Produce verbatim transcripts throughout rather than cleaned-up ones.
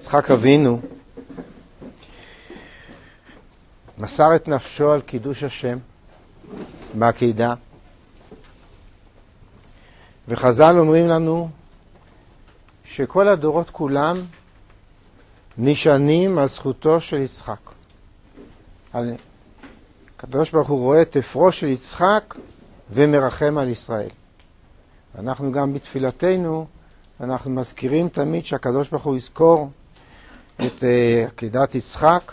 יצחק אבינו מסר את נפשו על קידוש השם בעקידה, וחז"ל אומרים לנו שכל הדורות כולם נשענים על זכותו של יצחק. הקדוש ברוך הוא רואה את אפרו של יצחק ומרחם על ישראל. אנחנו גם בתפילתנו, אנחנו מזכירים תמיד שהקדוש ברוך הוא יזכור את עקידת יצחק,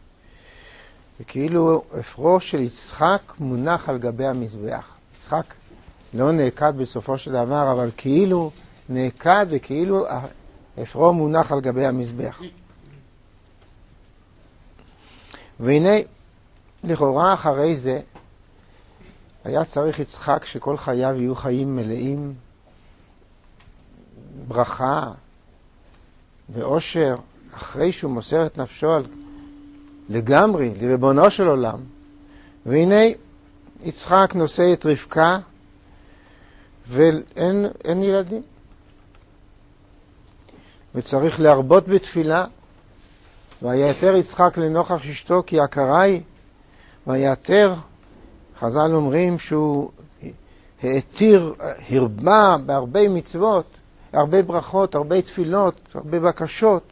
וכאילו אפרו של יצחק מונח על גבי המזבח. יצחק לא נעקד בסופו של דבר, אבל כאילו נעקד וכאילו אפרו מונח על גבי המזבח. והנה, לכאורה אחרי זה, היה צריך יצחק שכל חייו יהיו חיים מלאים ברכה ואושר, אחרי שהוא מוסר את נפשו לגמרי, לריבונו של עולם. והנה, יצחק נושא את רבקה, ואין אין ילדים. וצריך להרבות בתפילה, ויעתר יצחק לנוכח אשתו כי יקרה היא, ויעתר, חז"ל אומרים שהוא העתיר, הרבה בהרבה מצוות, הרבה ברכות, הרבה תפילות, הרבה בקשות,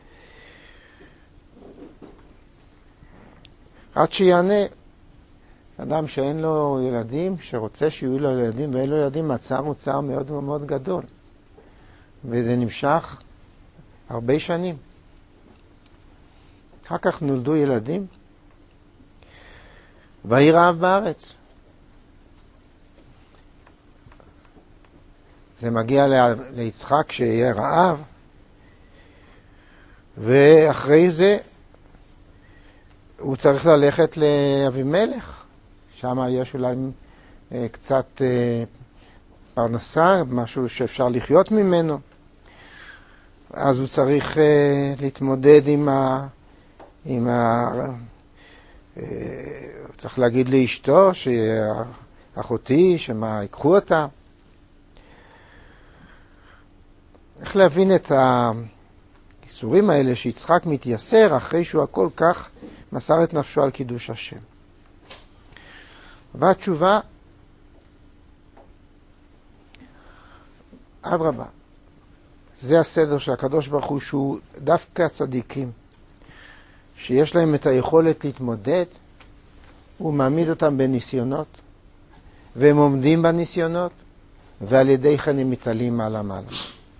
עד שיענה. אדם שאין לו ילדים, שרוצה שיהיו לו ילדים ואין לו ילדים, מצב הוא צער מאוד מאוד גדול. וזה נמשך הרבה שנים. אחר כך נולדו ילדים, ויהי רעב בארץ. זה מגיע ליצחק שיהיה רעב, ואחרי זה הוא צריך ללכת לאבימלך. שם יש אולי קצת פרנסה, משהו שאפשר לחיות ממנו. אז הוא צריך להתמודד עם ה... עם ה... צריך להגיד לאשתו שאחותי, שמה ייקחו אותה. איך להבין את האיסורים האלה שיצחק מתייסר אחרי שהוא הכל כך מסר את נפשו על קידוש השם. והתשובה, אדרבה, זה הסדר של הקדוש ברוך הוא, שהוא דווקא הצדיקים, שיש להם את היכולת להתמודד, הוא מעמיד אותם בניסיונות, והם עומדים בניסיונות, ועל ידי כן הם מתעלים מעלה מעלה.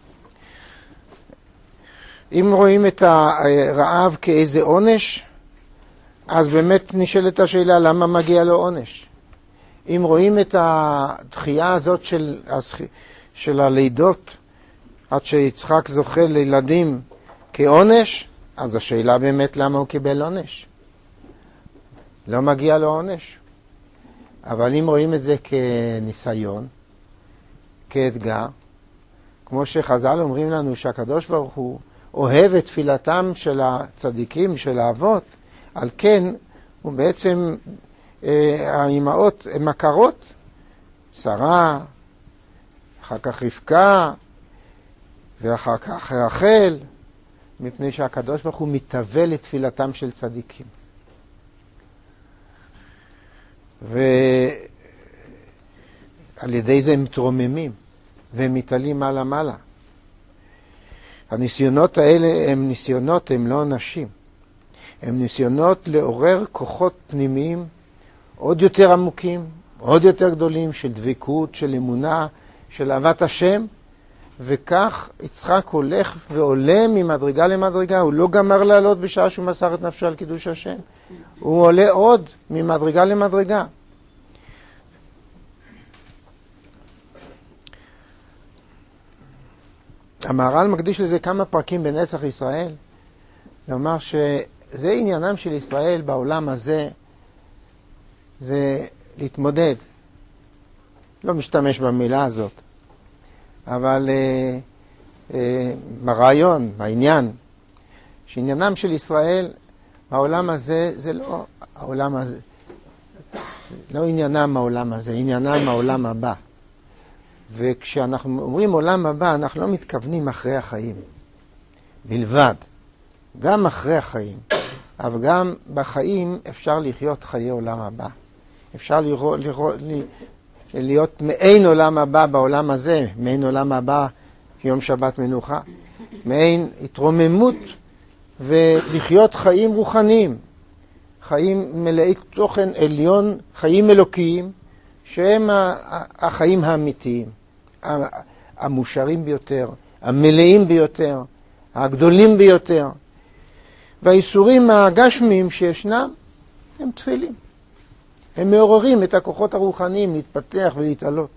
אם רואים את הרעב כאיזה עונש, אז באמת נשאלת השאלה למה מגיע לו עונש. אם רואים את הדחייה הזאת של, של הלידות, עד שיצחק זוכה לילדים כעונש, אז השאלה באמת למה הוא קיבל עונש. לא מגיע לו עונש. אבל אם רואים את זה כניסיון, כאתגר, כמו שחז"ל אומרים לנו שהקדוש ברוך הוא אוהב את תפילתם של הצדיקים, של האבות, על כן הוא בעצם, אה, האימהות הן מכרות, שרה, אחר כך רבקה, ואחר כך רחל, מפני שהקדוש ברוך הוא מתהווה לתפילתם של צדיקים. ועל ידי זה הם מתרוממים, והם מתעלים מעלה מעלה. הניסיונות האלה הם ניסיונות, הם לא אנשים. הם ניסיונות לעורר כוחות פנימיים עוד יותר עמוקים, עוד יותר גדולים, של דבקות, של אמונה, של אהבת השם, וכך יצחק הולך ועולה ממדרגה למדרגה. הוא לא גמר לעלות בשעה שהוא מסר את נפשו על קידוש השם. הוא עולה עוד ממדרגה למדרגה. המהר"ל מקדיש לזה כמה פרקים בנצח ישראל, לומר שזה עניינם של ישראל בעולם הזה, זה להתמודד. לא משתמש במילה הזאת, אבל אה, אה, ברעיון, בעניין, שעניינם של ישראל בעולם הזה, זה לא העולם הזה, זה לא עניינם העולם הזה, עניינם העולם הבא. וכשאנחנו אומרים עולם הבא, אנחנו לא מתכוונים אחרי החיים בלבד. גם אחרי החיים, אבל גם בחיים אפשר לחיות חיי עולם הבא. אפשר לראות, לראות, להיות מעין עולם הבא בעולם הזה, מעין עולם הבא יום שבת מנוחה, מעין התרוממות ולחיות חיים רוחניים, חיים מלאי תוכן עליון, חיים אלוקיים, שהם החיים האמיתיים, המושרים ביותר, המלאים ביותר, הגדולים ביותר. והאיסורים הגשמיים שישנם הם תפילים. הם מעוררים את הכוחות הרוחניים להתפתח ולהתעלות.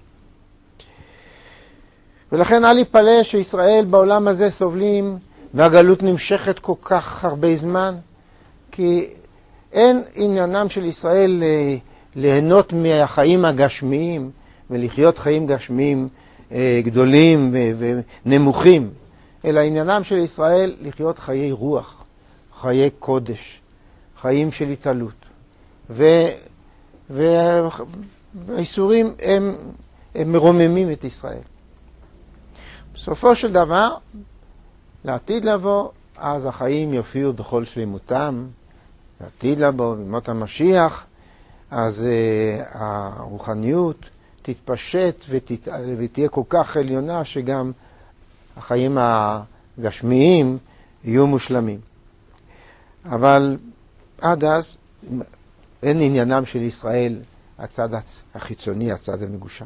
ולכן אל יפלא שישראל בעולם הזה סובלים והגלות נמשכת כל כך הרבה זמן, כי אין עניינם של ישראל ליהנות מהחיים הגשמיים ולחיות חיים גשמיים גדולים ונמוכים, אלא עניינם של ישראל לחיות חיי רוח, חיי קודש, חיים של התעלות. ו... והאיסורים הם, הם מרוממים את ישראל. בסופו של דבר, לעתיד לבוא, אז החיים יופיעו בכל שלמותם, לעתיד לבוא, במות המשיח, אז uh, הרוחניות תתפשט ותת... ותהיה כל כך עליונה שגם החיים הגשמיים יהיו מושלמים. אבל עד אז אין עניינם של ישראל הצד החיצוני, הצד המגושם.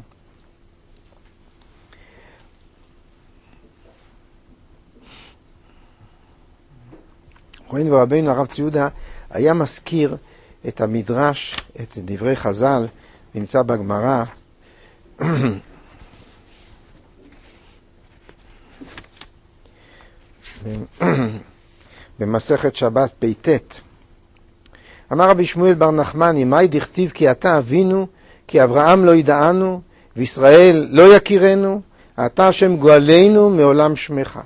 רואים ורבינו הרב ציודה היה מזכיר את המדרש, את דברי חז"ל, נמצא בגמרא, במסכת שבת פ"ט. אמר רבי שמואל בר נחמני, מאי דכתיב כי אתה אבינו, כי אברהם לא ידענו, וישראל לא יכירנו, אתה השם גואלנו מעולם שמך.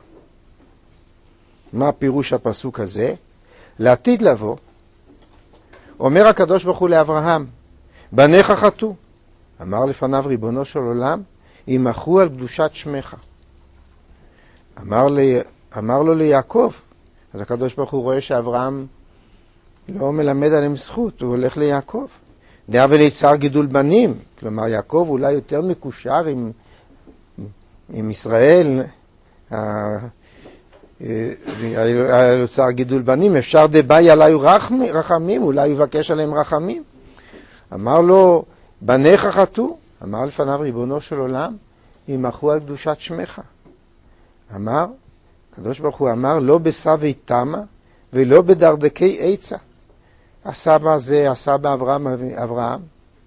מה פירוש הפסוק הזה? לעתיד לבוא, אומר הקדוש ברוך הוא לאברהם, בניך חטאו. אמר לפניו ריבונו של עולם, ימחו על קדושת שמך. אמר, לי, אמר לו ליעקב, אז הקדוש ברוך הוא רואה שאברהם לא מלמד עליהם זכות, הוא הולך ליעקב. דעה וליצר גידול בנים, כלומר יעקב אולי יותר מקושר עם, עם ישראל, היה לו צער גידול בנים, אפשר דבאי עליי רחמים, אולי יבקש עליהם רחמים. אמר לו, בניך חטאו. אמר לפניו ריבונו של עולם, ימחו על קדושת שמך. אמר, הקדוש ברוך הוא אמר, לא בסבי תמה ולא בדרדקי עצה. הסבא הזה, הסבא אברהם, אברהם,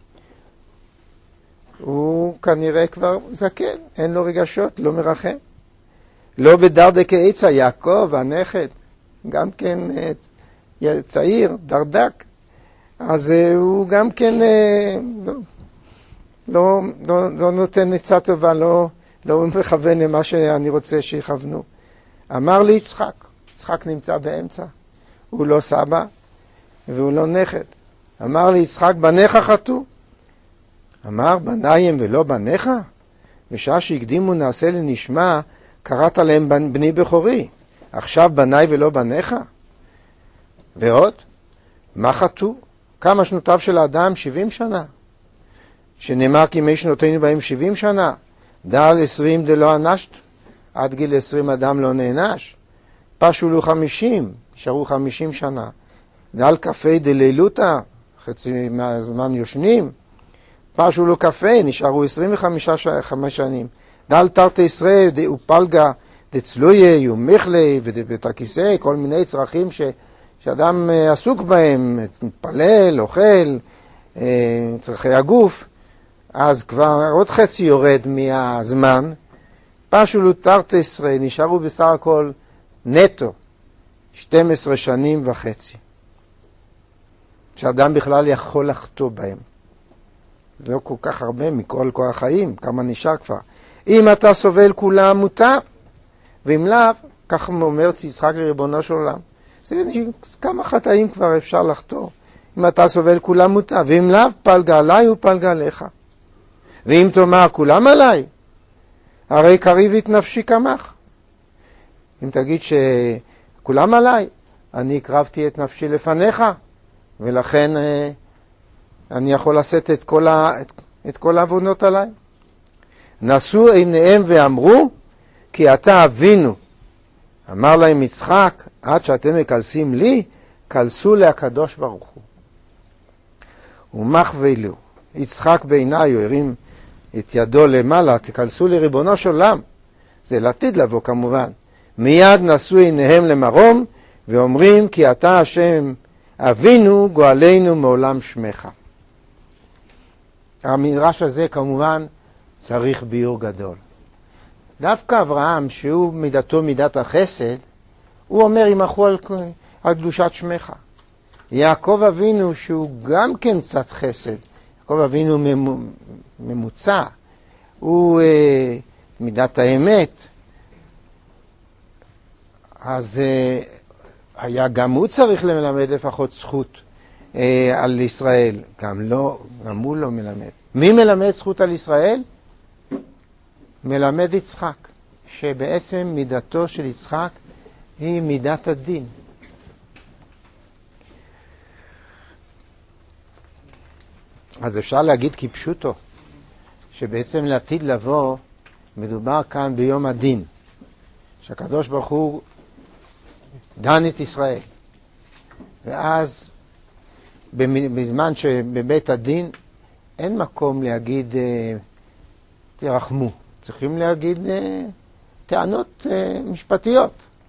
הוא כנראה כבר זקן, אין לו רגשות, לא מרחם. לא בדרדקי עצה, יעקב, הנכד, גם כן צעיר, דרדק. אז הוא גם כן לא, לא, לא, לא נותן עצה טובה, לא, לא מכוון למה שאני רוצה שיכוונו. אמר לי יצחק, יצחק נמצא באמצע, הוא לא סבא והוא לא נכד. אמר לי יצחק, בניך חטאו. אמר, בניים ולא בניך? בשעה שהקדימו נעשה לנשמע, קראת להם בני בכורי. עכשיו בניי ולא בניך? ועוד, מה חטאו? כמה שנותיו של האדם? שבעים שנה. שנאמר כי מי שנותינו בהם שבעים שנה, דל עשרים דלא אנשת, עד גיל עשרים אדם לא נענש. פשו לו חמישים, נשארו חמישים שנה. דל קפה דלילותה, חצי מהזמן יושנים. פשו לו קפה, נשארו עשרים וחמש שנים. דל תרתי ישראל דאופלגה דצלויה ומחלה ודבתקיסי, כל מיני צרכים ש, שאדם עסוק בהם, מתפלל, אוכל, צרכי הגוף. אז כבר עוד חצי יורד מהזמן. פשו לו תרתי ישראל, נשארו בסך הכל נטו שתים עשרה שנים וחצי. שאדם בכלל יכול לחטוא בהם. זה לא כל כך הרבה מכל כל החיים, כמה נשאר כבר. אם אתה סובל כולם מותר, ואם לאו, כך אומר יצחק לריבונו של עולם. זה כמה חטאים כבר אפשר לחטוא. אם אתה סובל כולם מותר, ואם לאו, פלגה עליי ופלגה עליך. ואם תאמר כולם עליי, הרי קריב את נפשי כמך. אם תגיד כולם עליי. אני הקרבתי את נפשי לפניך, ולכן אה, אני יכול לשאת את כל, ה, את, את כל העוונות עליי. נשאו עיניהם ואמרו, כי אתה אבינו. אמר להם יצחק, עד שאתם מקלסים לי, קלסו להקדוש ברוך הוא. ומחווה לו. יצחק בעיניו הרים את ידו למעלה, תקלסו לריבונו של עולם. זה לעתיד לבוא כמובן. מיד נשאו עיניהם למרום, ואומרים, כי אתה השם אבינו גואלנו מעולם שמך. המדרש הזה כמובן צריך ביור גדול. דווקא אברהם, שהוא מידתו מידת החסד, הוא אומר, ימחו על, על קדושת שמך. יעקב אבינו, שהוא גם כן קצת חסד, יעקב אבינו ממוצע, הוא אה, מידת האמת, אז אה, היה גם הוא צריך ללמד לפחות זכות אה, על ישראל, גם, לא, גם הוא לא מלמד. מי מלמד זכות על ישראל? מלמד יצחק, שבעצם מידתו של יצחק היא מידת הדין. אז אפשר להגיד כפשוטו, שבעצם לעתיד לבוא מדובר כאן ביום הדין, שהקדוש ברוך הוא דן את ישראל. ואז בזמן שבבית הדין אין מקום להגיד תרחמו, צריכים להגיד טענות משפטיות.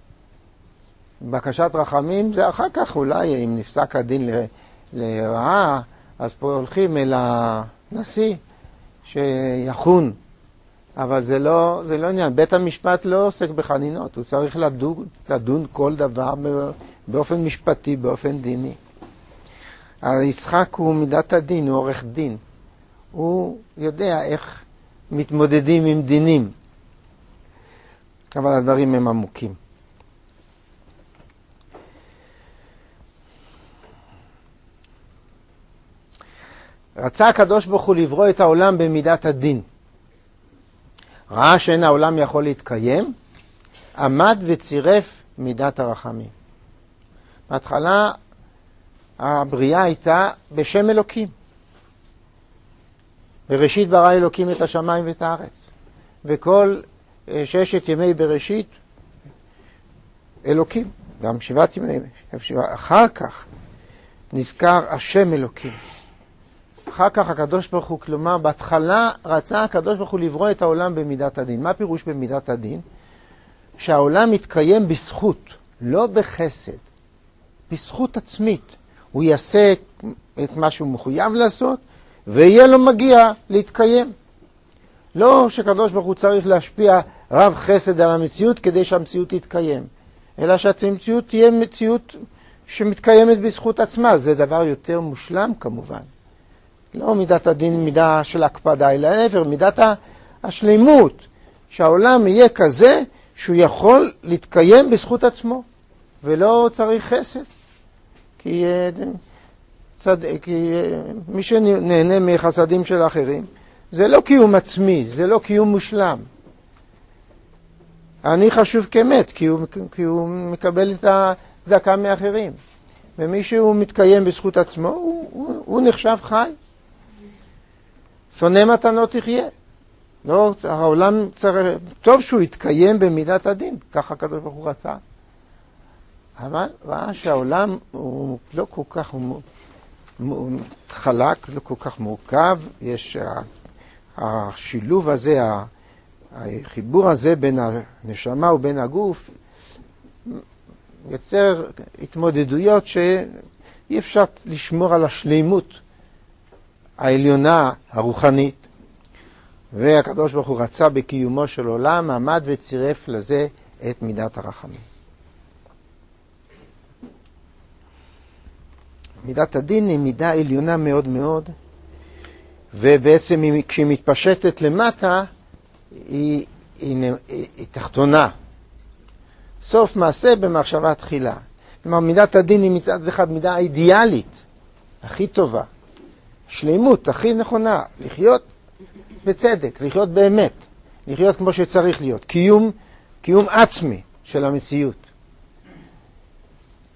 בקשת רחמים זה אחר כך אולי אם נפסק הדין לרעה, אז פה הולכים אל הנשיא שיחון, אבל זה לא, זה לא עניין. בית המשפט לא עוסק בחנינות, הוא צריך לדון, לדון כל דבר באופן משפטי, באופן דיני. יצחק הוא מידת הדין, הוא עורך דין. הוא יודע איך מתמודדים עם דינים. אבל הדברים הם עמוקים. רצה הקדוש ברוך הוא לברוא את העולם במידת הדין. ראה שאין העולם יכול להתקיים, עמד וצירף מידת הרחמים. בהתחלה הבריאה הייתה בשם אלוקים. בראשית ברא אלוקים את השמיים ואת הארץ. וכל ששת ימי בראשית אלוקים. גם שבעת ימי. אחר כך נזכר השם אלוקים. אחר כך הקדוש ברוך הוא, כלומר, בהתחלה רצה הקדוש ברוך הוא לברוא את העולם במידת הדין. מה פירוש במידת הדין? שהעולם מתקיים בזכות, לא בחסד. בזכות עצמית. הוא יעשה את מה שהוא מחויב לעשות, ויהיה לו מגיע להתקיים. לא שקדוש ברוך הוא צריך להשפיע רב חסד על המציאות כדי שהמציאות תתקיים, אלא שהמציאות תהיה מציאות שמתקיימת בזכות עצמה. זה דבר יותר מושלם כמובן. לא מידת הדין, מידה של הקפדה, אלא להפך, מידת השלימות, שהעולם יהיה כזה שהוא יכול להתקיים בזכות עצמו, ולא צריך חסד. כי, צד... כי מי שנהנה מחסדים של אחרים, זה לא קיום עצמי, זה לא קיום מושלם. אני חשוב כמת, כי הוא, כי הוא מקבל את הזעקה מאחרים. ומי שהוא מתקיים בזכות עצמו, הוא, הוא, הוא נחשב חי. שונא מתנות תחיה. לא, העולם צריך, טוב שהוא יתקיים במידת הדין, ככה הקדוש ברוך הוא רצה. אבל ראה שהעולם הוא לא כל כך הוא, הוא חלק, לא כל כך מורכב. יש השילוב הזה, החיבור הזה בין הנשמה ובין הגוף, יוצר התמודדויות שאי אפשר לשמור על השלימות העליונה הרוחנית. והקדוש ברוך הוא רצה בקיומו של עולם, עמד וצירף לזה את מידת הרחמים. מידת הדין היא מידה עליונה מאוד מאוד, ובעצם כשהיא מתפשטת למטה, היא, היא, היא, היא תחתונה. סוף מעשה במחשבה תחילה. כלומר, מידת הדין היא מצד אחד מידה אידיאלית, הכי טובה. שלימות, הכי נכונה, לחיות בצדק, לחיות באמת, לחיות כמו שצריך להיות, קיום, קיום עצמי של המציאות.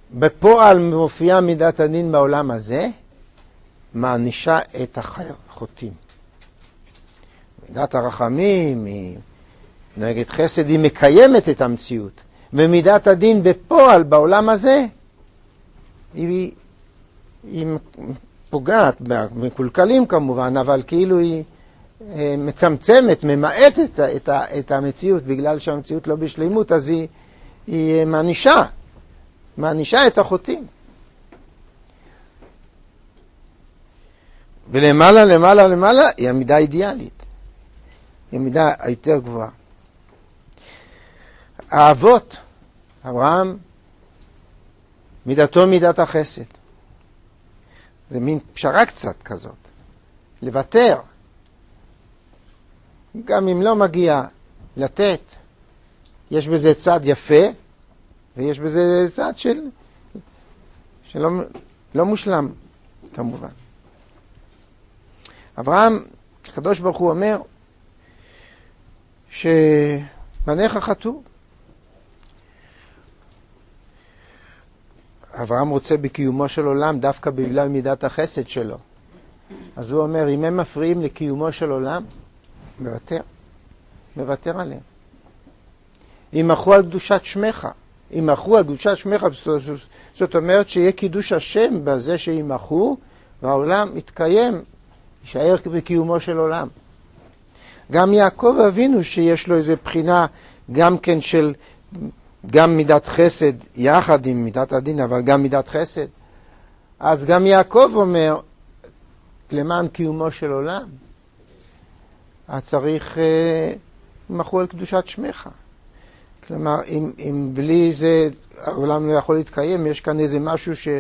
בפועל מופיעה מידת הדין בעולם הזה, מענישה את החוטאים. מידת הרחמים היא נגד חסד, היא מקיימת את המציאות. ומידת הדין בפועל בעולם הזה, היא, היא פוגעת, מקולקלים כמובן, אבל כאילו היא מצמצמת, ממעטת את, את, את המציאות, בגלל שהמציאות לא בשלימות, אז היא, היא מענישה, מענישה את החוטאים. ולמעלה, למעלה, למעלה, היא המידה האידיאלית. היא המידה היותר גבוהה. האבות, אברהם, מידתו מידת החסד. זה מין פשרה קצת כזאת. לוותר. גם אם לא מגיע לתת, יש בזה צד יפה, ויש בזה צד של, שלא לא מושלם, כמובן. אברהם, הקדוש ברוך הוא אומר, שבניך חטאו. אברהם רוצה בקיומו של עולם דווקא בגלל מידת החסד שלו. אז הוא אומר, אם הם מפריעים לקיומו של עולם, מוותר, מוותר עליהם. ימחו על קדושת שמך, ימחו על קדושת שמך, זאת אומרת שיהיה קידוש השם בזה שימחו, והעולם יתקיים, יישאר בקיומו של עולם. גם יעקב אבינו שיש לו איזו בחינה גם כן של, גם מידת חסד יחד עם מידת הדין, אבל גם מידת חסד. אז גם יעקב אומר, למען קיומו של עולם, אז צריך, ימחו על קדושת שמך. כלומר, אם, אם בלי זה העולם לא יכול להתקיים, יש כאן איזה משהו ש,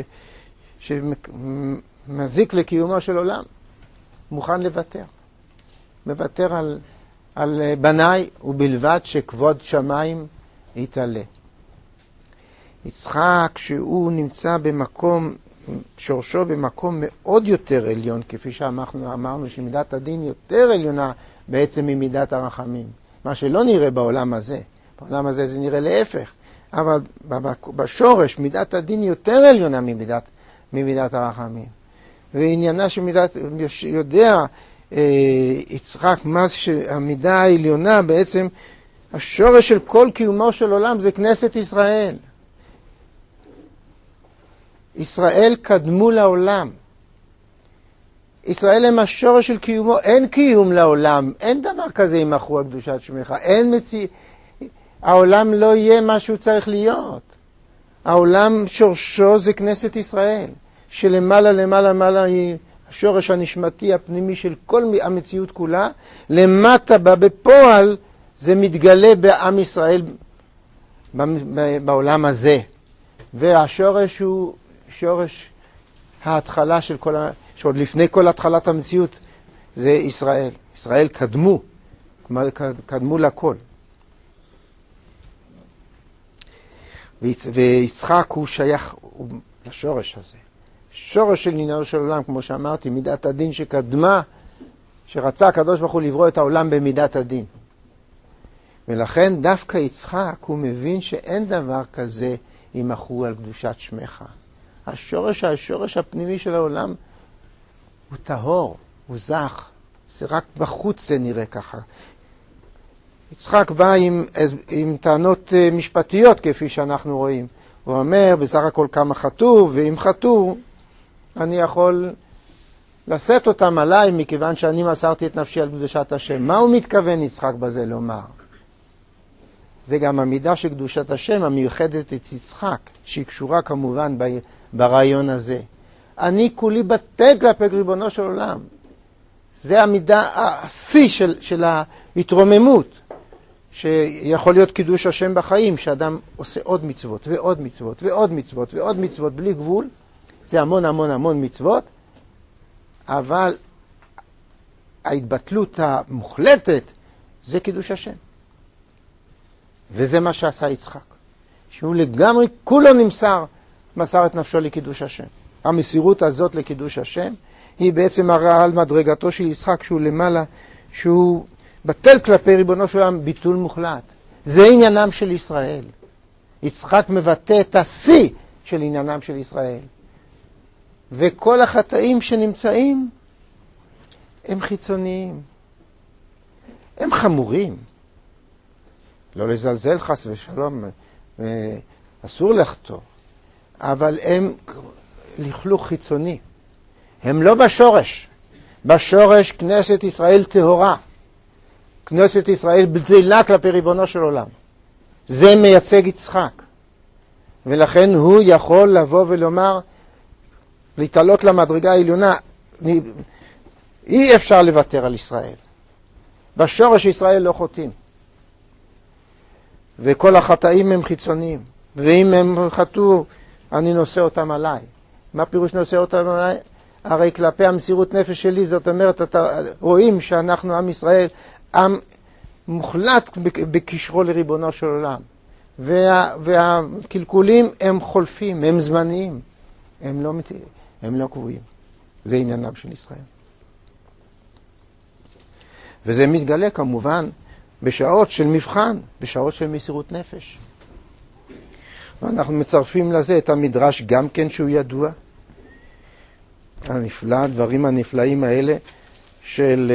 שמזיק לקיומו של עולם. מוכן לוותר. מוותר על, על בניי, ובלבד שכבוד שמיים יתעלה. יצחק, שהוא נמצא במקום, שורשו במקום מאוד יותר עליון, כפי שאמרנו, אמרנו שמידת הדין יותר עליונה בעצם ממידת הרחמים. מה שלא נראה בעולם הזה. בעולם הזה זה נראה להפך. אבל בשורש מידת הדין יותר עליונה ממידת, ממידת הרחמים. ועניינה שמידת, יודע יצחק, מה שהמידה העליונה בעצם, השורש של כל קיומו של עולם זה כנסת ישראל. ישראל קדמו לעולם. ישראל הם השורש של קיומו, אין קיום לעולם, אין דבר כזה ימחו על קדושת שמך, אין מציא, העולם לא יהיה מה שהוא צריך להיות. העולם שורשו זה כנסת ישראל, שלמעלה למעלה למעלה היא השורש הנשמתי הפנימי של כל המציאות כולה, למטה בה בפועל זה מתגלה בעם ישראל בעולם הזה. והשורש הוא שורש ההתחלה של כל, שעוד לפני כל התחלת המציאות זה ישראל. ישראל קדמו, קדמו לכל. ויצחק הוא שייך לשורש הזה. שורש של עניינו של עולם, כמו שאמרתי, מידת הדין שקדמה, שרצה הקדוש ברוך הוא לברוא את העולם במידת הדין. ולכן דווקא יצחק הוא מבין שאין דבר כזה ימחו על קדושת שמך. השורש, השורש הפנימי של העולם הוא טהור, הוא זך. זה רק בחוץ זה נראה ככה. יצחק בא עם, עם טענות משפטיות כפי שאנחנו רואים. הוא אומר בסך הכל כמה חטאו, ואם חטאו אני יכול לשאת אותם עליי מכיוון שאני מסרתי את נפשי על קדושת השם. מה הוא מתכוון יצחק בזה לומר? זה גם המידה של קדושת השם המיוחדת את יצחק, שהיא קשורה כמובן ברעיון הזה. אני כולי בטל כלפי ריבונו של עולם. זה המידה השיא של, של ההתרוממות, שיכול להיות קידוש השם בחיים, שאדם עושה עוד מצוות ועוד מצוות ועוד מצוות ועוד מצוות בלי גבול. זה המון המון המון מצוות, אבל ההתבטלות המוחלטת זה קידוש השם. וזה מה שעשה יצחק. שהוא לגמרי, כולו נמסר, מסר את נפשו לקידוש השם. המסירות הזאת לקידוש השם, היא בעצם הרעה על מדרגתו של יצחק, שהוא למעלה, שהוא בטל כלפי ריבונו של עולם, ביטול מוחלט. זה עניינם של ישראל. יצחק מבטא את השיא של עניינם של ישראל. וכל החטאים שנמצאים הם חיצוניים. הם חמורים. לא לזלזל חס ושלום, אסור לחטוא. אבל הם לכלוך חיצוני. הם לא בשורש. בשורש כנסת ישראל טהורה. כנסת ישראל בדלה כלפי ריבונו של עולם. זה מייצג יצחק. ולכן הוא יכול לבוא ולומר, להתעלות למדרגה העליונה, אי אפשר לוותר על ישראל. בשורש ישראל לא חוטאים. וכל החטאים הם חיצוניים. ואם הם חטאו, אני נושא אותם עליי. מה פירוש נושא אותם עליי? הרי כלפי המסירות נפש שלי, זאת אומרת, אתה רואים שאנחנו עם ישראל, עם מוחלט בקשרו לריבונו של עולם. וה, והקלקולים הם חולפים, הם זמניים. הם לא, הם לא קבועים. זה עניינם של ישראל. וזה מתגלה כמובן בשעות של מבחן, בשעות של מסירות נפש. ואנחנו מצרפים לזה את המדרש גם כן שהוא ידוע. הנפלא, הדברים הנפלאים האלה של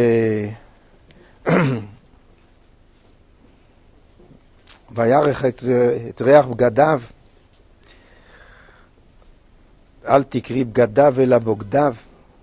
וירח את, את ריח בגדיו, אל תקרי בגדיו אלא בוגדיו.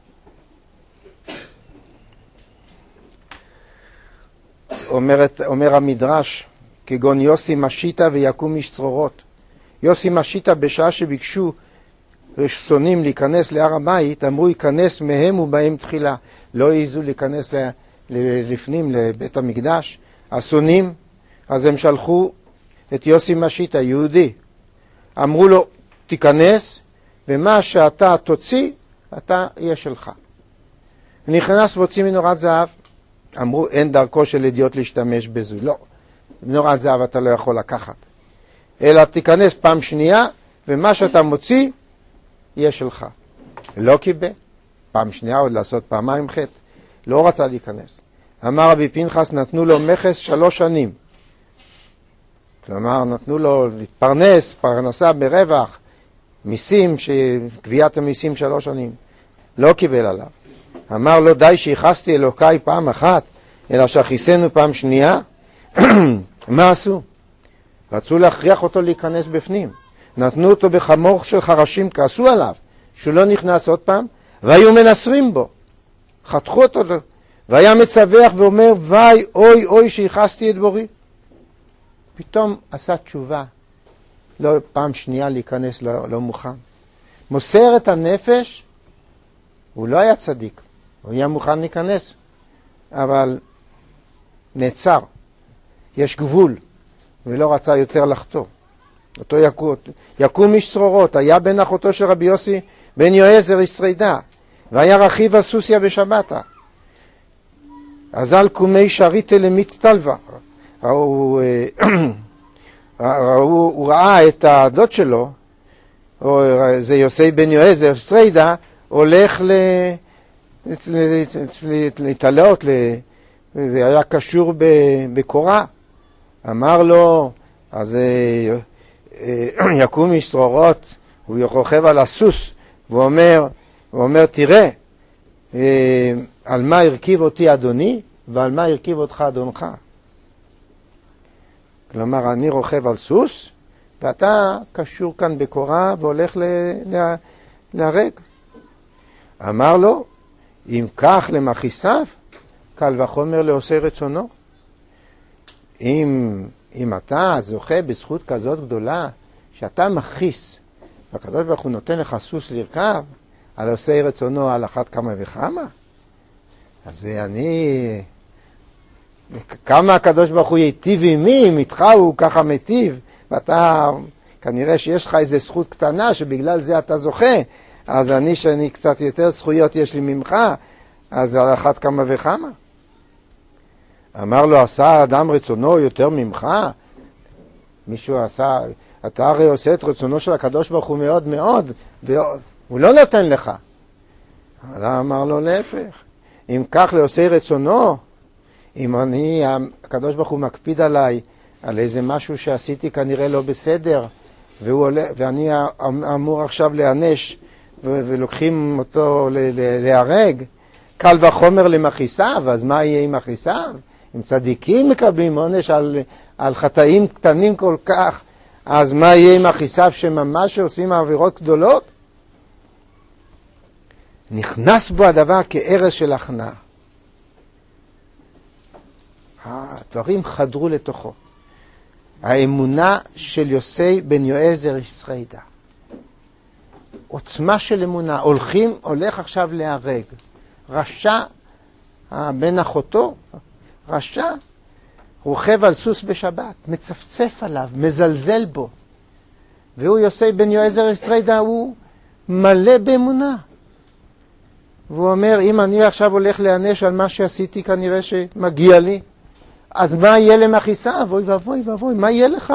אומרת, אומר המדרש, כגון יוסי משיטה ויקום איש צרורות. יוסי משיטה בשעה שביקשו שונאים להיכנס להר הבית, אמרו ייכנס מהם ובהם תחילה. לא העזו להיכנס ל, ל, לפנים לבית המקדש. השונאים, אז הם שלחו את יוסי משיטה, יהודי. אמרו לו, תיכנס, ומה שאתה תוציא, אתה יהיה שלך. נכנס והוציא מנורת זהב. אמרו, אין דרכו של אדיוט להשתמש בזו. לא, מנורת זהב אתה לא יכול לקחת. אלא תיכנס פעם שנייה, ומה שאתה מוציא, יהיה שלך. לא קיבל. פעם שנייה עוד לעשות פעמיים חטא. לא רצה להיכנס. אמר רבי פנחס, נתנו לו מכס שלוש שנים. כלומר, נתנו לו להתפרנס, פרנסה ברווח, מיסים, קביעת המיסים שלוש שנים. לא קיבל עליו. אמר לו, די שיחסתי אלוקיי פעם אחת, אלא שחיסנו פעם שנייה. מה עשו? רצו להכריח אותו להיכנס בפנים. נתנו אותו בחמור של חרשים, כעסו עליו, שהוא לא נכנס עוד פעם, והיו מנסרים בו. חתכו אותו, והיה מצווח ואומר, וי, אוי, אוי, שיחסתי את בורי. פתאום עשה תשובה, לא פעם שנייה להיכנס, לא, לא מוכן. מוסר את הנפש, הוא לא היה צדיק, הוא היה מוכן להיכנס, אבל נעצר, יש גבול, ולא רצה יותר לחטוא. אותו יקום, יקום איש צרורות, היה בן אחותו של רבי יוסי בן יועזר איש שרידה, והיה רכיב הסוסיה בשבתה. אזל קומי שריתה למיץ תלווה. הוא, הוא ראה את הדוד שלו, זה יוסי בן יועזר איש שרידה, הולך להתעלות, והיה קשור בקורה. אמר לו, אז יקום איש צרורות, הוא רוכב על הסוס, והוא אומר, הוא אומר, תראה, על מה הרכיב אותי אדוני, ועל מה הרכיב אותך אדונך. כלומר, אני רוכב על סוס, ואתה קשור כאן בקורה, והולך להרג. אמר לו, אם כך למחיסיו, קל וחומר לעושה רצונו. אם, אם אתה זוכה בזכות כזאת גדולה, שאתה מכיס, והקדוש ברוך הוא נותן לך סוס לרכב, על עושה רצונו על אחת כמה וכמה, אז אני, כמה הקדוש ברוך הוא ייטיב עמי, אם איתך הוא ככה מטיב, ואתה, כנראה שיש לך איזו זכות קטנה, שבגלל זה אתה זוכה, אז אני, שאני קצת יותר זכויות יש לי ממך, אז על אחת כמה וכמה. אמר לו, עשה אדם רצונו יותר ממך? מישהו עשה, אתה הרי עושה את רצונו של הקדוש ברוך הוא מאוד מאוד, והוא לא נותן לך. אבל אמר לו להפך, אם כך לעושה רצונו, אם אני, הקדוש ברוך הוא מקפיד עליי, על איזה משהו שעשיתי כנראה לא בסדר, והוא עולה, ואני אמור עכשיו להענש, ולוקחים אותו להרג, קל וחומר למכיסיו, אז מה יהיה עם מכיסיו? אם צדיקים מקבלים עונש על, על חטאים קטנים כל כך, אז מה יהיה עם מכיסיו שממש עושים עבירות גדולות? נכנס בו הדבר כארז של הכנעה. הדברים חדרו לתוכו. האמונה של יוסי בן יועזר איש צריידה. עוצמה של אמונה. הולכים, הולך עכשיו להרג. רשע, בן אחותו, רשע, רוכב על סוס בשבת, מצפצף עליו, מזלזל בו. והוא יוסי בן יועזר איש צריידה, הוא מלא באמונה. והוא אומר, אם אני עכשיו הולך להענש על מה שעשיתי, כנראה שמגיע לי, אז מה יהיה למכיסיו? אוי ואבוי ואבוי, מה יהיה לך?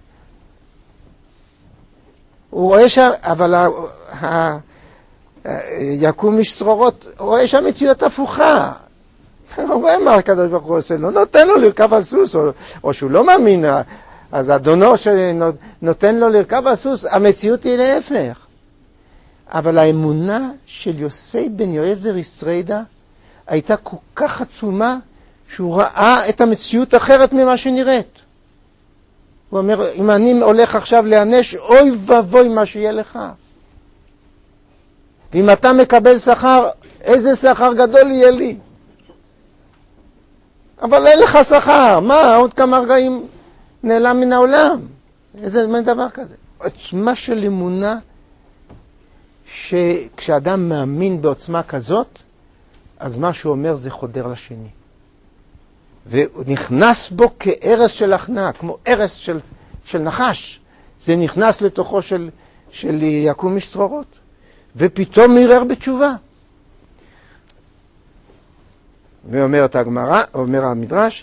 הוא רואה שם, אבל ה... ה... יקום איש צרורות, הוא רואה שהמציאות הפוכה. הוא רואה מה הקדוש ברוך הוא עושה, לא נותן לו לרכב על סוס, או, או שהוא לא מאמין, אז אדונו שנותן לו לרכב על סוס, המציאות היא להפך. אבל האמונה של יוסי בן יועזר איש צריידה הייתה כל כך עצומה, שהוא ראה את המציאות אחרת ממה שנראית. הוא אומר, אם אני הולך עכשיו להענש, אוי ובוי מה שיהיה לך. ואם אתה מקבל שכר, איזה שכר גדול יהיה לי. אבל אין לך שכר, מה? עוד כמה רגעים נעלם מן העולם. איזה דבר כזה. עוצמה של אמונה, שכשאדם מאמין בעוצמה כזאת, אז מה שהוא אומר זה חודר לשני. והוא נכנס בו כארס של הכנעה, כמו ארס של, של נחש. זה נכנס לתוכו של, של יקום איש צרורות. ופתאום ערער בתשובה. ואומרת הגמרא, אומר המדרש,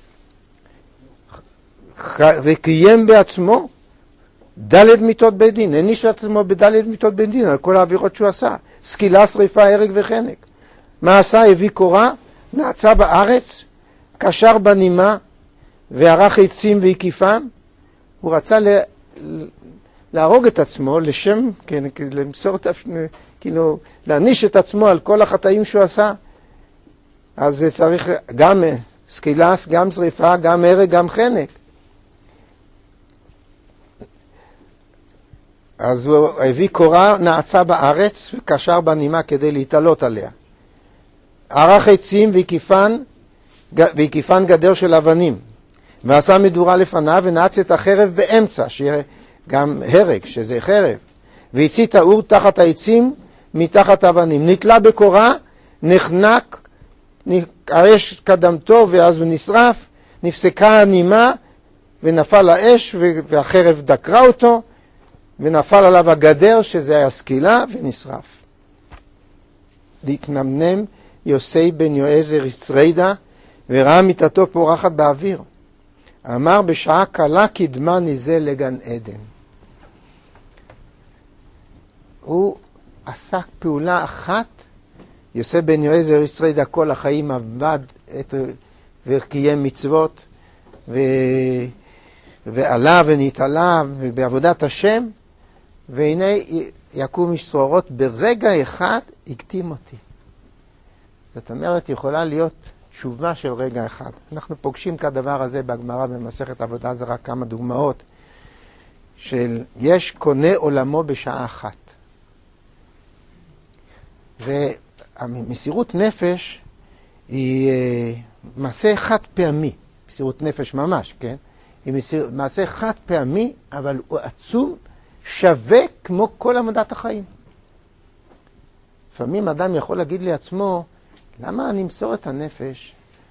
וקיים בעצמו דלת מיתות בית דין, העניש את עצמו בדלת מיתות בית דין על כל העבירות שהוא עשה, סקילה, שריפה, הרג וחנק. מה עשה? הביא קורה, נעצה בארץ, קשר בנימה וערך עצים והקיפם. הוא רצה לה, להרוג את עצמו לשם, כן, למסור את, כאילו, להעניש את עצמו על כל החטאים שהוא עשה. אז זה צריך גם סקילה, גם שריפה, גם הרג, גם חנק. אז הוא הביא קורה, נעצה בארץ וקשר בנימה כדי להתעלות עליה. ערך עצים והקיפן, והקיפן גדר של אבנים. ועשה מדורה לפניו ונעץ את החרב באמצע, שיהיה גם הרג, שזה חרב. והצית האור תחת העצים מתחת האבנים. נתלה בקורה, נחנק, האש קדמתו ואז הוא נשרף, נפסקה הנימה ונפל האש והחרב דקרה אותו, ונפל עליו הגדר שזה היה סקילה ונשרף. להתנמנם יוסי בן יועזר איש צריידה וראה מיטתו פורחת באוויר. אמר בשעה קלה קדמה נזה לגן עדן. הוא עשה פעולה אחת, יוסי בן יועזר איש צריידה כל החיים עבד את, וקיים מצוות ו... ועלה ונתעלה בעבודת השם, והנה יקום איש צרורות ברגע אחד הקדים אותי. זאת אומרת, יכולה להיות תשובה של רגע אחד. אנחנו פוגשים כדבר הזה בגמרא במסכת עבודה זרה כמה דוגמאות של יש קונה עולמו בשעה אחת. ומסירות נפש היא מעשה חד פעמי, מסירות נפש ממש, כן? היא מסיר, מעשה חד פעמי, אבל הוא עצום, שווה כמו כל עמדת החיים. לפעמים אדם יכול להגיד לעצמו, למה אני אמסור את הנפש?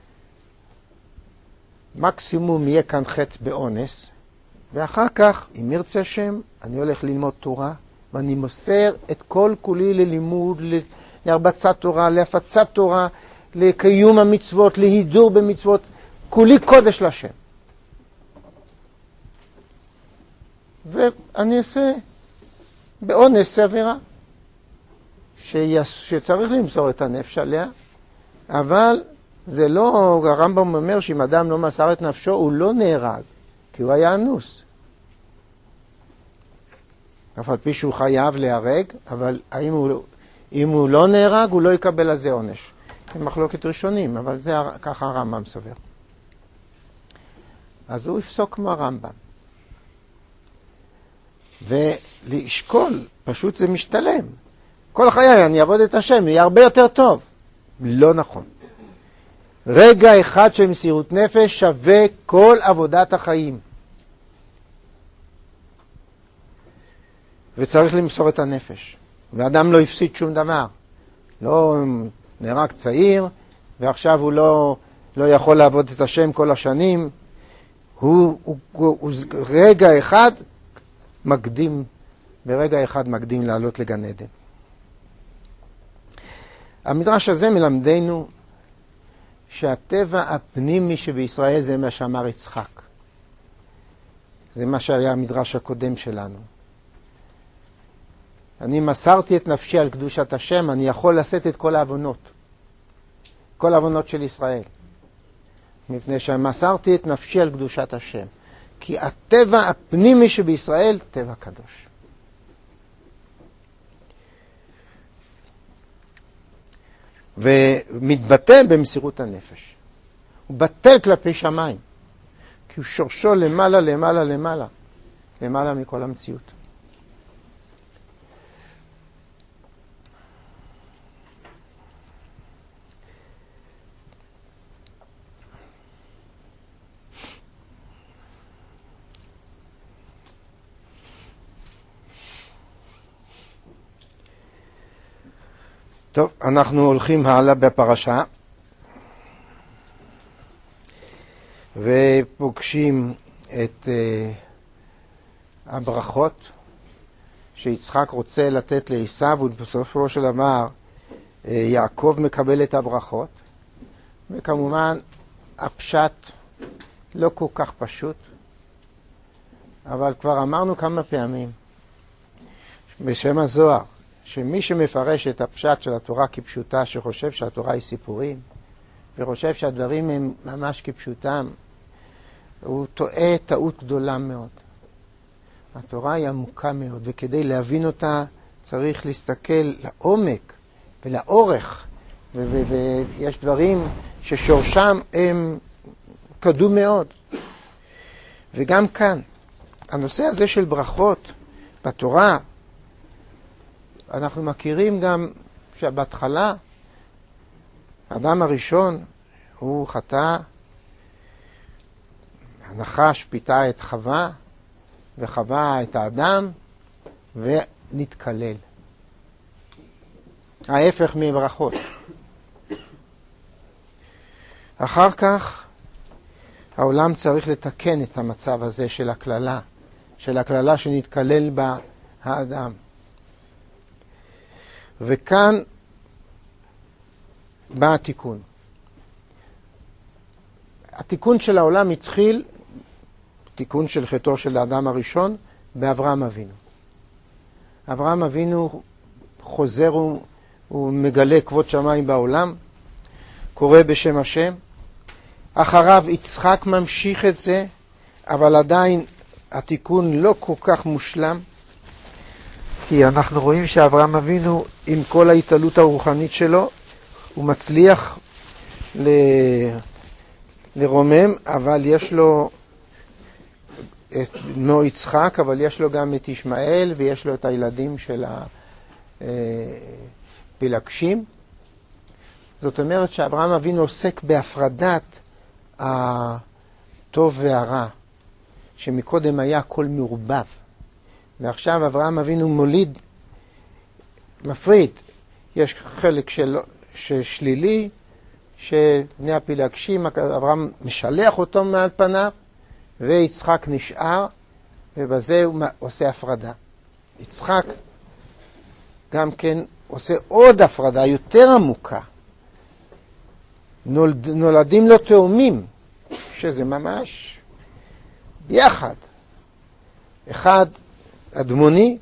מקסימום יהיה כאן חטא באונס, ואחר כך, אם ירצה השם, אני הולך ללמוד תורה, ואני מוסר את כל כולי ללימוד, להרבצת תורה, להפצת תורה, לקיום המצוות, להידור במצוות, כולי קודש לשם. ואני אעשה באונס עבירה, שצריך למסור את הנפש עליה, אבל זה לא, הרמב"ם אומר שאם אדם לא מסר את נפשו, הוא לא נהרג, כי הוא היה אנוס. אף על פי שהוא חייב להיהרג, אבל האם הוא, אם הוא לא נהרג, הוא לא יקבל על זה עונש. זה מחלוקת ראשונים, אבל זה ככה הרמב"ם סובר. אז הוא יפסוק כמו הרמב"ם. ולשקול, פשוט זה משתלם. כל חיי אני אעבוד את השם, יהיה הרבה יותר טוב. לא נכון. רגע אחד של מסירות נפש שווה כל עבודת החיים. וצריך למסור את הנפש. ואדם לא הפסיד שום דבר. לא נהרג צעיר, ועכשיו הוא לא, לא יכול לעבוד את השם כל השנים. הוא, הוא, הוא, הוא רגע אחד מקדים, ברגע אחד מקדים לעלות לגן עדן. המדרש הזה מלמדנו שהטבע הפנימי שבישראל זה מה שאמר יצחק. זה מה שהיה המדרש הקודם שלנו. אני מסרתי את נפשי על קדושת השם, אני יכול לשאת את כל העוונות. כל העוונות של ישראל. מפני שמסרתי את נפשי על קדושת השם. כי הטבע הפנימי שבישראל, טבע קדוש. ומתבטא במסירות הנפש. הוא בטל כלפי שמיים. כי הוא שורשו למעלה, למעלה, למעלה. למעלה מכל המציאות. טוב, אנחנו הולכים הלאה בפרשה ופוגשים את uh, הברכות שיצחק רוצה לתת לעשיו, ובסופו של דבר uh, יעקב מקבל את הברכות, וכמובן הפשט לא כל כך פשוט, אבל כבר אמרנו כמה פעמים בשם הזוהר שמי שמפרש את הפשט של התורה כפשוטה, שחושב שהתורה היא סיפורים, וחושב שהדברים הם ממש כפשוטם, הוא טועה טעות גדולה מאוד. התורה היא עמוקה מאוד, וכדי להבין אותה צריך להסתכל לעומק ולאורך, ויש דברים ששורשם הם קדום מאוד. וגם כאן, הנושא הזה של ברכות בתורה, אנחנו מכירים גם שבהתחלה, האדם הראשון הוא חטא, הנחש פיתה את חווה, וחווה את האדם, ונתקלל. ההפך מברכות. אחר כך, העולם צריך לתקן את המצב הזה של הכללה, של הכללה שנתקלל בה האדם. וכאן בא התיקון. התיקון של העולם התחיל, תיקון של חטאו של האדם הראשון, באברהם אבינו. אברהם אבינו חוזר, הוא, הוא מגלה כבוד שמיים בעולם, קורא בשם השם. אחריו יצחק ממשיך את זה, אבל עדיין התיקון לא כל כך מושלם, כי אנחנו רואים שאברהם אבינו, עם כל ההתעלות הרוחנית שלו, הוא מצליח ל... לרומם, אבל יש לו את בנו יצחק, אבל יש לו גם את ישמעאל, ויש לו את הילדים של הפילגשים. זאת אומרת שאברהם אבינו עוסק בהפרדת הטוב והרע, שמקודם היה הכל מעורבב. ועכשיו אברהם אבינו מוליד, מפריד. יש חלק של, ששלילי, שבני הפילגשים, אברהם משלח אותו מעל פניו, ויצחק נשאר, ובזה הוא עושה הפרדה. יצחק גם כן עושה עוד הפרדה יותר עמוקה. נולד, נולדים לו תאומים, שזה ממש ביחד. אחד אדמוני,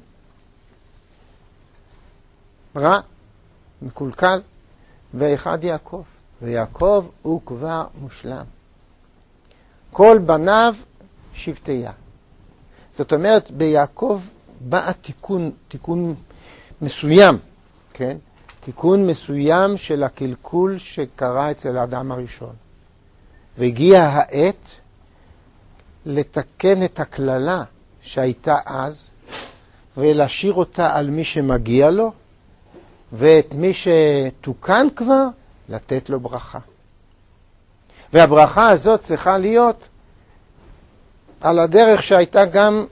רע, מקולקל, ואחד יעקב. ויעקב הוא כבר מושלם. כל בניו שבטיה. זאת אומרת, ביעקב בא תיקון, תיקון מסוים, כן? תיקון מסוים של הקלקול שקרה אצל האדם הראשון. והגיעה העת לתקן את הכללה שהייתה אז, ולהשאיר אותה על מי שמגיע לו, ואת מי שתוקן כבר, לתת לו ברכה. והברכה הזאת צריכה להיות על הדרך שהייתה גם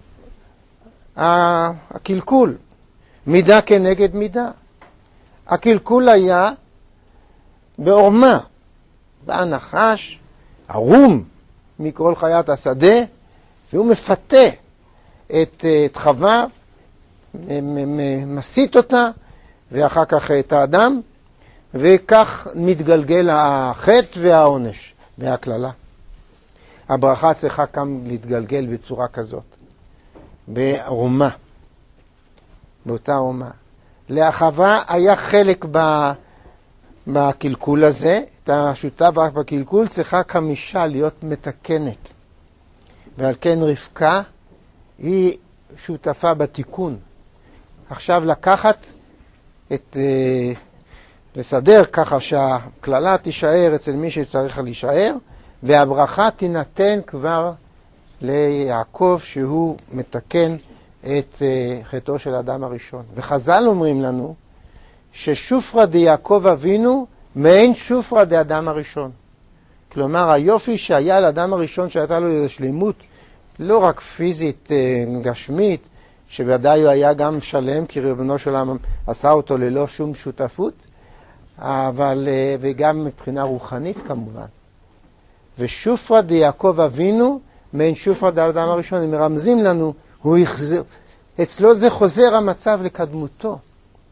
הקלקול, מידה כנגד מידה. הקלקול היה בעורמה, בא נחש, ערום מכל חיית השדה, והוא מפתה את, את חווה, מסית אותה, ואחר כך את האדם, וכך מתגלגל החטא והעונש והכללה. הברכה צריכה גם להתגלגל בצורה כזאת, בעורמה, באותה עורמה. לחווה היה חלק בקלקול הזה, את השותף בקלקול צריכה כמישה להיות מתקנת. ועל כן רבקה היא שותפה בתיקון. עכשיו לקחת את, לסדר ככה שהכללה תישאר אצל מי שצריך להישאר, והברכה תינתן כבר ליעקב שהוא מתקן את חטאו של האדם הראשון. וחז"ל אומרים לנו ששופרא דיעקב אבינו מעין שופרא דאדם הראשון. כלומר, היופי שהיה לאדם הראשון שהייתה לו שלמות, לא רק פיזית, גשמית, שוודאי הוא היה גם שלם, כי ריבונו של עולם עשה אותו ללא שום שותפות, אבל וגם מבחינה רוחנית כמובן. ושופרא דיעקב אבינו מעין שופרא דאדם הראשון, הם מרמזים לנו, הוא יחזר, אצלו זה חוזר המצב לקדמותו,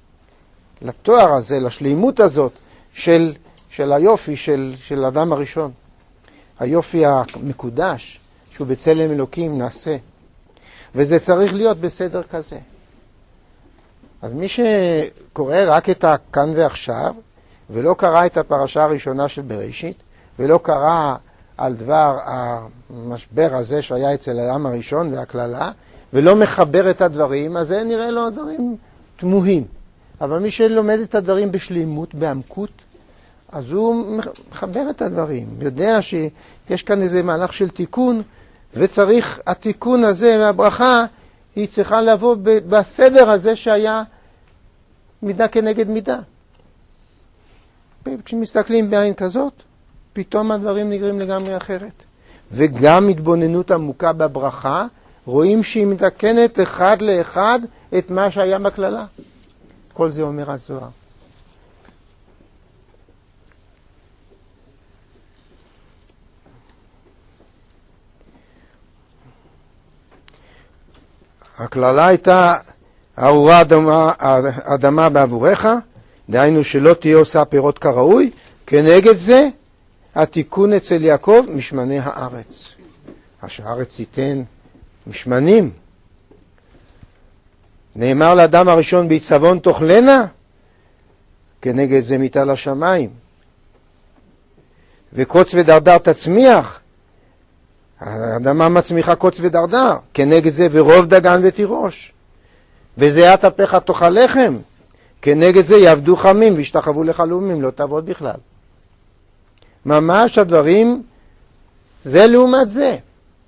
לתואר הזה, לשלימות הזאת של, של היופי של, של האדם הראשון. היופי המקודש, שהוא בצלם אלוקים נעשה. וזה צריך להיות בסדר כזה. אז מי שקורא רק את הכאן ועכשיו, ולא קרא את הפרשה הראשונה של בראשית, ולא קרא על דבר המשבר הזה שהיה אצל האדם הראשון והכללה, ולא מחבר את הדברים, אז זה נראה לו דברים תמוהים. אבל מי שלומד את הדברים בשלימות, בעמקות, אז הוא מחבר את הדברים. יודע שיש כאן איזה מהלך של תיקון, וצריך, התיקון הזה והברכה, היא צריכה לבוא בסדר הזה שהיה מידה כנגד מידה. כשמסתכלים בעין כזאת, פתאום הדברים נגרים לגמרי אחרת. וגם התבוננות עמוקה בברכה, רואים שהיא מתקנת אחד לאחד את מה שהיה בכללה. כל זה אומר הזוהר. הכללה הייתה ארורה אדמה, אדמה בעבורך, דהיינו שלא תהיה עושה פירות כראוי, כנגד זה התיקון אצל יעקב משמני הארץ. השארץ ייתן משמנים. נאמר לאדם הראשון בעיצבון תאכלנה, כנגד זה מיטה לשמיים. וקוץ ודרדר תצמיח, האדמה מצמיחה קוץ ודרדר, כנגד זה ורוב דגן ותירוש. וזיעת אפיך תאכל לחם, כנגד זה יעבדו חמים וישתחוו לך לאומים, לא תעבוד בכלל. ממש הדברים, זה לעומת זה.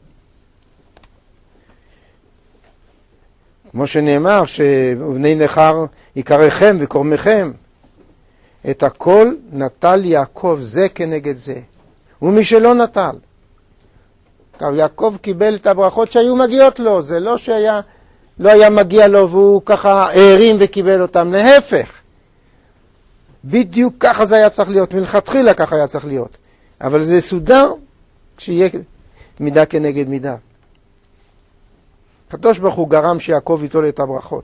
כמו שנאמר, שבני נכר יקריכם וקורמכם, את הכל נטל יעקב זה כנגד זה. ומי שלא נטל. טוב, יעקב קיבל את הברכות שהיו מגיעות לו, זה לא שהיה, לא היה מגיע לו והוא ככה הערים וקיבל אותם, להפך. בדיוק ככה זה היה צריך להיות, מלכתחילה ככה היה צריך להיות. אבל זה סודר כשיהיה מידה כנגד מידה. הקדוש ברוך הוא גרם שיעקב ייטול את הברכות.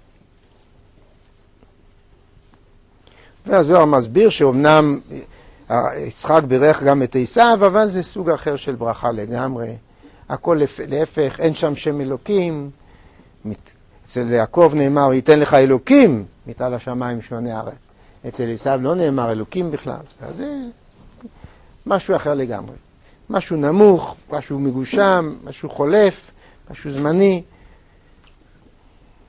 והזוהר מסביר שאומנם יצחק בירך גם את עשיו, אבל זה סוג אחר של ברכה לגמרי. הכל להפך, אין שם שם אלוקים. אצל יעקב נאמר, ייתן לך אלוקים, מיטה לשמיים שמני הארץ. אצל עשיו לא נאמר אלוקים בכלל. אז זה משהו אחר לגמרי. משהו נמוך, משהו מגושם, משהו חולף, משהו זמני.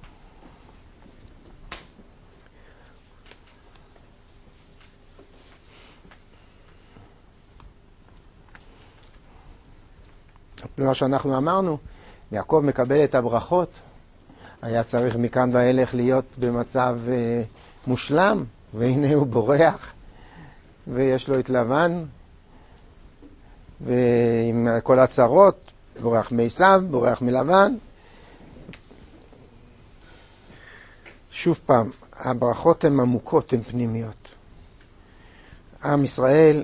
מה שאנחנו אמרנו, יעקב מקבל את הברכות, היה צריך מכאן ואילך להיות במצב אה, מושלם, והנה הוא בורח, ויש לו את לבן, ועם כל הצרות, בורח מעשיו, בורח מלבן. שוב פעם, הברכות הן עמוקות, הן פנימיות. עם ישראל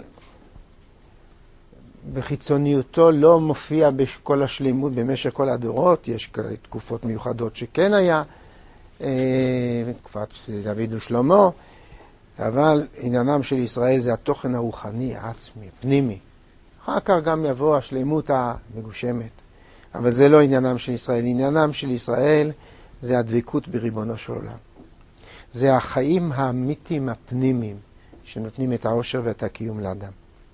בחיצוניותו לא מופיע בכל השלימות במשך כל הדורות, יש תקופות מיוחדות שכן היה, תקופת דוד ושלמה, אבל עניינם של ישראל זה התוכן הרוחני, העצמי, הפנימי. אחר כך גם יבוא השלימות המגושמת, אבל זה לא עניינם של ישראל. עניינם של ישראל זה הדבקות בריבונו של עולם. זה החיים האמיתיים הפנימיים שנותנים את העושר ואת הקיום לאדם.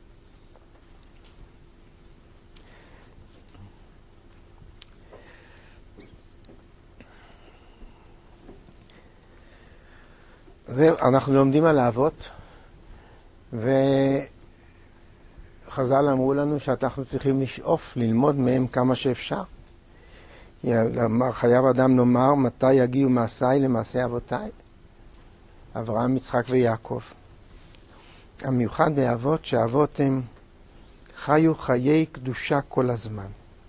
זהו, אנחנו לומדים על האבות, וחז"ל אמרו לנו שאנחנו צריכים לשאוף, ללמוד מהם כמה שאפשר. חייב אדם לומר, מתי יגיעו מעשיי למעשי אבותיי? אברהם, יצחק ויעקב. המיוחד באבות, שהאבות הם חיו חיי קדושה כל הזמן.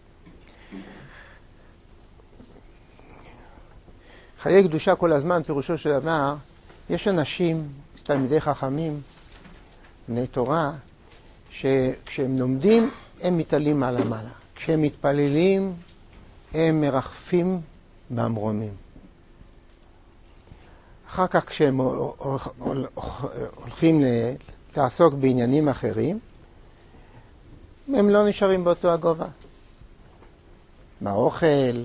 חיי קדושה כל הזמן, פירושו של דבר, יש אנשים, תלמידי חכמים, בני תורה, שכשהם לומדים, הם מתעלים מעלה מעלה. כשהם מתפללים, הם מרחפים במרומים. אחר כך כשהם הולכים לעסוק בעניינים אחרים, הם לא נשארים באותו הגובה. באוכל,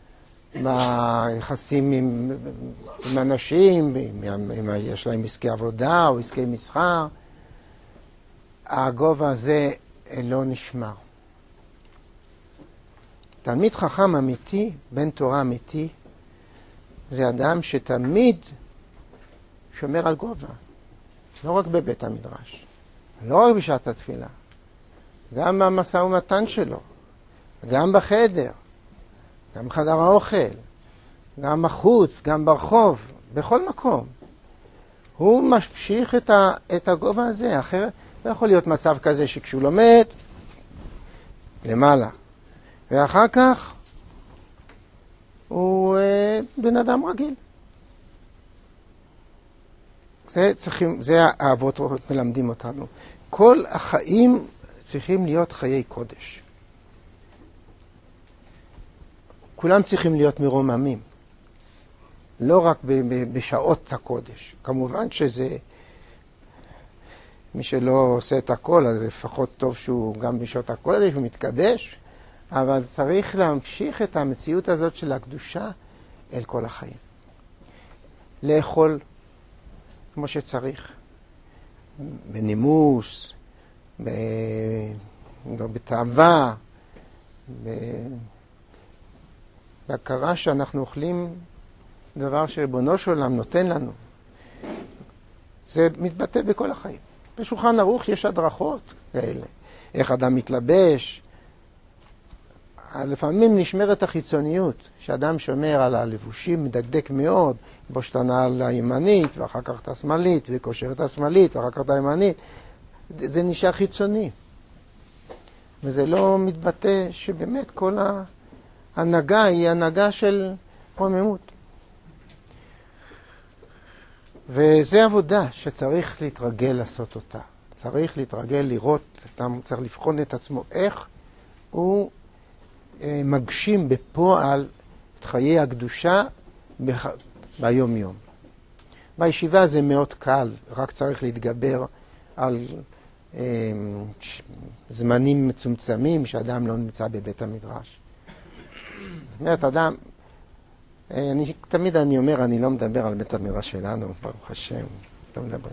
ביחסים עם, עם אנשים, אם יש להם עסקי עבודה או עסקי מסחר, הגובה הזה לא נשמר. תלמיד חכם אמיתי, בן תורה אמיתי, זה אדם שתמיד שומר על גובה. לא רק בבית המדרש, לא רק בשעת התפילה, גם במשא ומתן שלו, גם בחדר, גם בחדר האוכל, גם בחוץ, גם ברחוב, בכל מקום. הוא ממשיך את, ה, את הגובה הזה, אחרת לא יכול להיות מצב כזה שכשהוא לומד, למעלה. ואחר כך הוא אה, בן אדם רגיל. זה, צריכים, זה האבות מלמדים אותנו. כל החיים צריכים להיות חיי קודש. כולם צריכים להיות מרוממים. לא רק בשעות הקודש. כמובן שזה, מי שלא עושה את הכל, אז לפחות טוב שהוא גם בשעות הקודש, הוא מתקדש, אבל צריך להמשיך את המציאות הזאת של הקדושה אל כל החיים. לאכול כמו שצריך, בנימוס, בתאווה, בהכרה שאנחנו אוכלים דבר שריבונו של עולם נותן לנו. זה מתבטא בכל החיים. בשולחן ערוך יש הדרכות כאלה. איך אדם מתלבש. לפעמים נשמרת החיצוניות, שאדם שומר על הלבושים, מדקדק מאוד, בוש את הנעל הימנית, ואחר כך את השמאלית, וקושר את השמאלית, ואחר כך את הימנית. זה נשאר חיצוני. וזה לא מתבטא שבאמת כל ההנהגה היא הנהגה של רוממות. וזה עבודה שצריך להתרגל לעשות אותה. צריך להתרגל לראות, אדם צריך לבחון את עצמו איך הוא אה, מגשים בפועל את חיי הקדושה בח... ביום יום. בישיבה זה מאוד קל, רק צריך להתגבר על אה, ש... זמנים מצומצמים שאדם לא נמצא בבית המדרש. זאת אומרת, אדם, אני, תמיד אני אומר, אני לא מדבר על בית המדרש שלנו, ברוך השם, לא מדברים.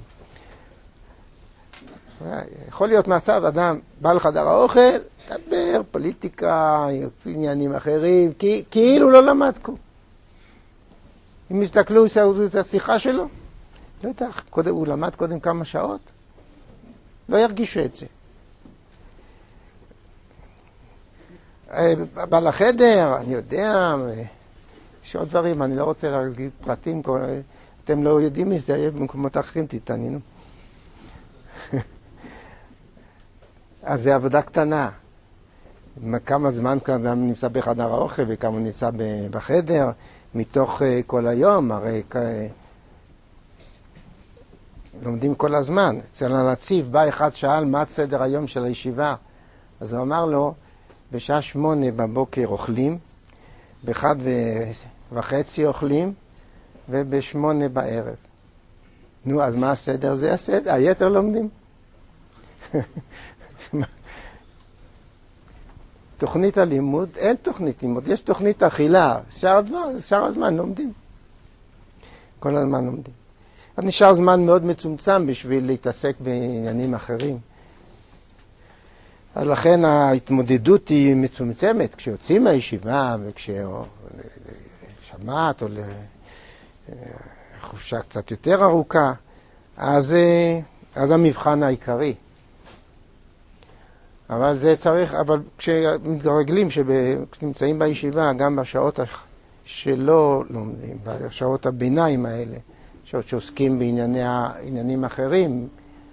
יכול להיות מצב, אדם בא לחדר האוכל, דבר, פוליטיקה, עניינים אחרים, כי, כאילו לא למד כלום. אם הסתכלו את השיחה שלו, לא יודע, קודם, הוא למד קודם כמה שעות, לא ירגישו את זה. בא לחדר, אני יודע, יש עוד דברים, אני לא רוצה להגיד פרטים, אתם לא יודעים מזה, יהיה במקומות אחרים, תתעניינו. אז זה עבודה קטנה. כמה זמן כמה נמצא בחדר האוכל וכמה נמצא בחדר, מתוך כל היום, הרי לומדים כל הזמן. אצל הנציב בא אחד שאל מה סדר היום של הישיבה, אז הוא אמר לו, בשעה שמונה בבוקר אוכלים, באחד וחצי אוכלים, ובשמונה בערב. נו, אז מה הסדר? זה הסדר, היתר לומדים. תוכנית הלימוד, אין תוכנית לימוד, יש תוכנית אכילה, שאר הזמן, שאר הזמן לומדים. כל הזמן לומדים. אז נשאר זמן מאוד מצומצם בשביל להתעסק בעניינים אחרים. אז לכן ההתמודדות היא מצומצמת, כשיוצאים מהישיבה וכששמעת או לחופשה קצת יותר ארוכה, אז, אז המבחן העיקרי. אבל זה צריך, אבל כשמתרגלים, כשנמצאים בישיבה, גם בשעות שלא לומדים, בשעות הביניים האלה, שעות שעוסקים בעניינים אחרים,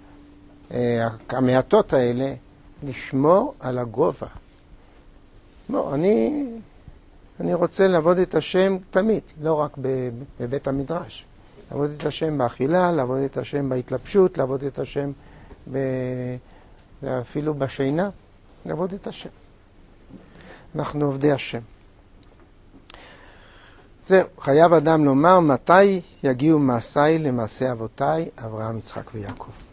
המעטות האלה, לשמור על הגובה. לא, אני, אני רוצה לעבוד את השם תמיד, לא רק בבית המדרש. לעבוד את השם באכילה, לעבוד את השם בהתלבשות, לעבוד את השם ב... ואפילו בשינה, לעבוד את השם. אנחנו עובדי השם. זהו, חייב אדם לומר מתי יגיעו מעשיי למעשי אבותיי, אברהם, יצחק ויעקב.